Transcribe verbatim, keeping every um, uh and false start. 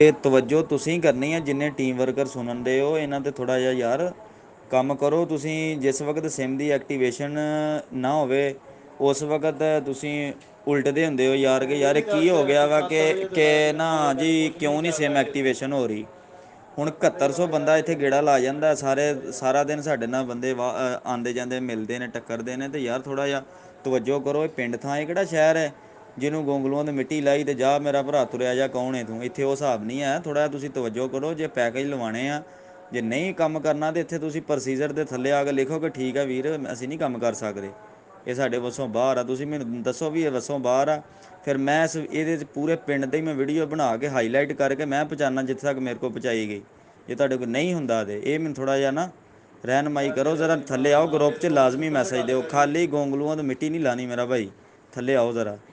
ਇਹ ਤਵੱਜੋ ਤੁਸੀਂ ਕਰਨੀ ਹੈ ਜਿੰਨੇ ਟੀਮ ਵਰਕਰ ਸੁਣਨ ਦੇ ਹੋ ਇਹਨਾਂ 'ਤੇ ਥੋੜ੍ਹਾ ਜਿਹਾ ਯਾਰ ਕੰਮ ਕਰੋ। ਤੁਸੀਂ ਜਿਸ ਵਕਤ ਸਿਮ ਦੀ ਐਕਟੀਵੇਸ਼ਨ ਨਾ ਹੋਵੇ ਉਸ ਵਕਤ ਤੁਸੀਂ ਉਲਟਦੇ ਹੁੰਦੇ ਹੋ ਯਾਰ ਕਿ ਯਾਰ ਕੀ ਹੋ ਗਿਆ ਵਾ ਕਿ ਕਿ ਨਾ ਜੀ ਕਿਉਂ ਨਹੀਂ ਸਿਮ ਐਕਟੀਵੇਸ਼ਨ ਹੋ ਰਹੀ। ਹੁਣ ਇਕਹੱਤਰ ਸੌ ਬੰਦਾ ਇੱਥੇ ਗੇੜਾ ਲਾ ਜਾਂਦਾ ਸਾਰੇ ਸਾਰਾ ਦਿਨ ਸਾਡੇ ਨਾਲ ਬੰਦੇ ਵਾਹ ਆਉਂਦੇ ਜਾਂਦੇ ਮਿਲਦੇ ਨੇ ਟੱਕਰਦੇ ਨੇ ਅਤੇ ਯਾਰ ਥੋੜ੍ਹਾ ਜਿਹਾ ਤਵੱਜੋ ਕਰੋ। ਇਹ ਪਿੰਡ ਥਾਂ ਇਹ ਕਿਹੜਾ ਸ਼ਹਿਰ ਹੈ ਜਿਹਨੂੰ ਗੋਂਗਲੂਆਂ ਦੀ ਮਿੱਟੀ ਲਾਈ ਅਤੇ ਜਾ ਮੇਰਾ ਭਰਾ ਤੁਰਿਆ ਜਾ ਕੌਣ ਹੈ ਤੂੰ। ਇੱਥੇ ਉਹ ਹਿਸਾਬ ਨਹੀਂ ਹੈ। ਥੋੜ੍ਹਾ ਜਿਹਾ ਤੁਸੀਂ ਤਵੱਜੋ ਕਰੋ। ਜੇ ਪੈਕੇਜ ਲਵਾਉਣੇ ਆ ਜੇ ਨਹੀਂ ਕੰਮ ਕਰਨਾ ਤਾਂ ਇੱਥੇ ਤੁਸੀਂ ਪ੍ਰੋਸੀਜਰ ਦੇ ਥੱਲੇ ਆ ਕੇ ਲਿਖੋ ਕਿ ਠੀਕ ਹੈ ਵੀਰ ਅਸੀਂ ਨਹੀਂ ਕੰਮ ਕਰ ਸਕਦੇ ਇਹ ਸਾਡੇ ਵੱਸੋਂ ਬਾਹਰ ਆ। ਤੁਸੀਂ ਮੈਨੂੰ ਦੱਸੋ ਵੀ ਇਹ ਵੱਸੋਂ ਬਾਹਰ ਆ ਫਿਰ ਮੈਂ ਇਸ ਇਹਦੇ 'ਚ ਪੂਰੇ ਪਿੰਡ ਦੀ ਮੈਂ ਵੀਡੀਓ ਬਣਾ ਕੇ ਹਾਈਲਾਈਟ ਕਰਕੇ ਮੈਂ ਪਹੁੰਚਾਉਣਾ ਜਿੱਥੇ ਤੱਕ ਮੇਰੇ ਕੋਲ ਪਹੁੰਚਾਈ ਗਈ। ਜੇ ਤੁਹਾਡੇ ਕੋਲ ਨਹੀਂ ਹੁੰਦਾ ਤਾਂ ਇਹ ਮੈਨੂੰ ਥੋੜ੍ਹਾ ਜਿਹਾ ਨਾ ਰਹਿਨਮਾਈ ਕਰੋ। ਜ਼ਰਾ ਥੱਲੇ ਆਓ ਗਰੁੱਪ 'ਚ ਲਾਜ਼ਮੀ ਮੈਸੇਜ ਦਿਓ। ਖਾਲੀ ਗੋਂਗਲੂਆਂ ਤੋਂ ਮਿੱਟੀ ਨਹੀਂ ਲਾਉਣੀ ਮੇਰਾ ਭਾਈ। ਥੱਲੇ ਆਓ ਜ਼ਰਾ।